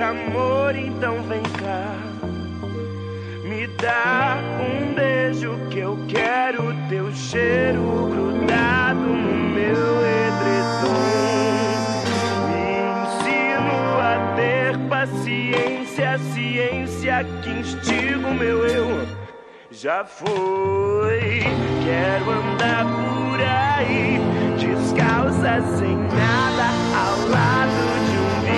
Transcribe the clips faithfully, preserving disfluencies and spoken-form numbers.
amor, então vem cá. Me dá um beijo que eu quero teu cheiro grudado no meu edredom. Me ensino a ter paciência, a ciência que instiga o meu eu. Já foi, quero andar por aí, descalça sem nada, ao lado de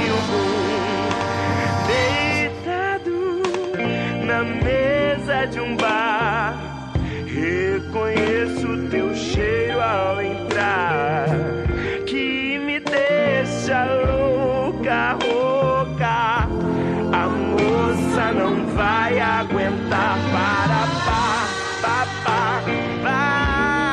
um bilbo, deitado na mesa de um bar. Reconheço teu cheiro ao entrar, que me deixa louca, rouca. A moça não vai aguentar. Para, pá, pá, pá, pá.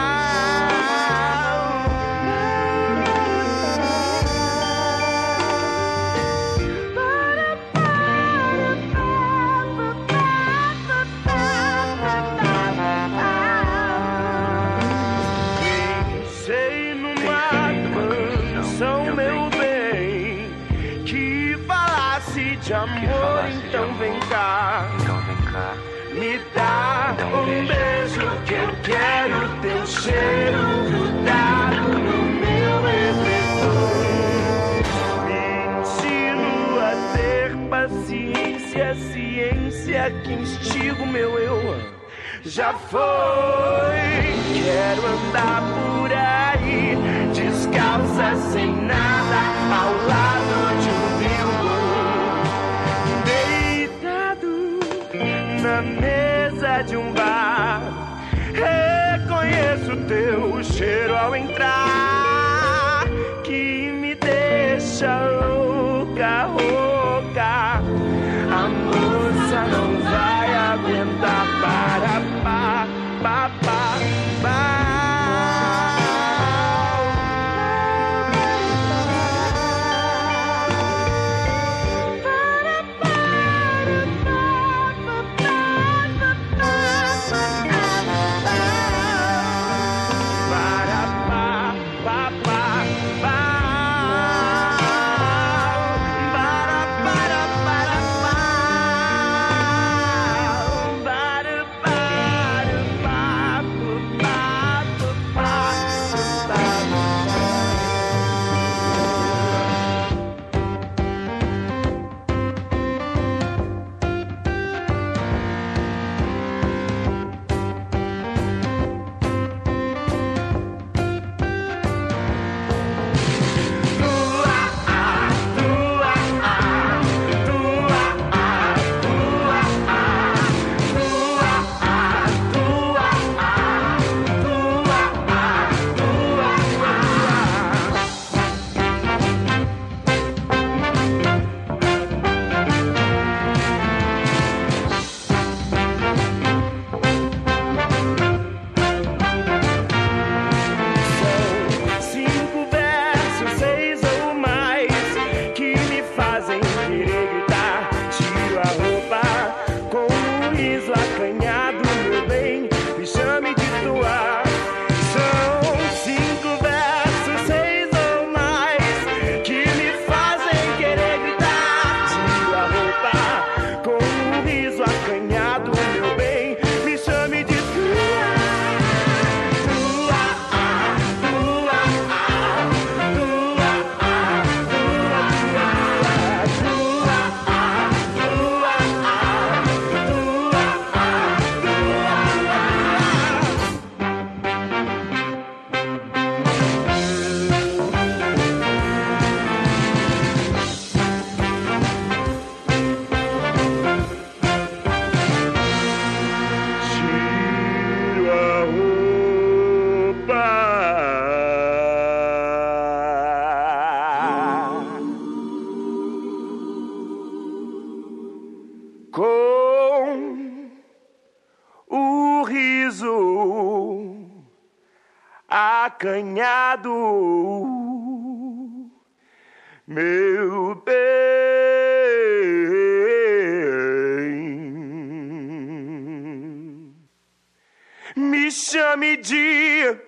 Pensei numa canção, meu bem, que falasse de amor, então vem cá. Me dá um beijo que eu quero teu cheiro grudado no meu edredom. Me ensino a ter paciência, ciência que instiga o meu eu. Já foi, quero andar por aí, descalça sem nada, ao lado de um na mesa de um bar. Reconheço teu cheiro ao entrar, que me deixa louca, rouca. A moça não vai aguentar. Para, pá, pá, pá, pá. Com o riso acanhado, meu bem, me chame de